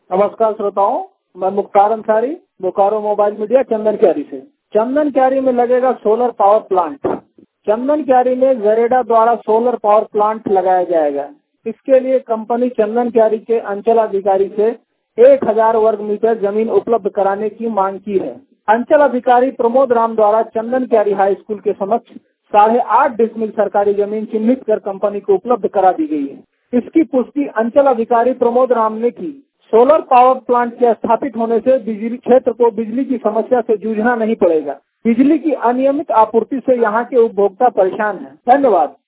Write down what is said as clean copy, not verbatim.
नमस्कार श्रोताओं, मैं मुख्तार अंसारी, बोकारो मोबाइल मीडिया चंदन क्यारी से। चंदन क्यारी में लगेगा सोलर पावर प्लांट। चंदन क्यारी में जरेडा द्वारा सोलर पावर प्लांट लगाया जाएगा। इसके लिए कंपनी चंदन क्यारी के अंचल अधिकारी से 1000 वर्ग मीटर जमीन उपलब्ध कराने की मांग की है। अंचल अधिकारी प्रमोद राम द्वारा चंदन क्यारी हाई स्कूल के समक्ष 8.5 डिसमिल सरकारी जमीन चिन्हित कर कंपनी को उपलब्ध करा दी गई है। इसकी पुष्टि अंचल अधिकारी प्रमोद राम ने की। सोलर पावर प्लांट के स्थापित होने से बिजली क्षेत्र को बिजली की समस्या से जूझना नहीं पड़ेगा। बिजली की अनियमित आपूर्ति से यहाँ के उपभोक्ता परेशान हैं। धन्यवाद।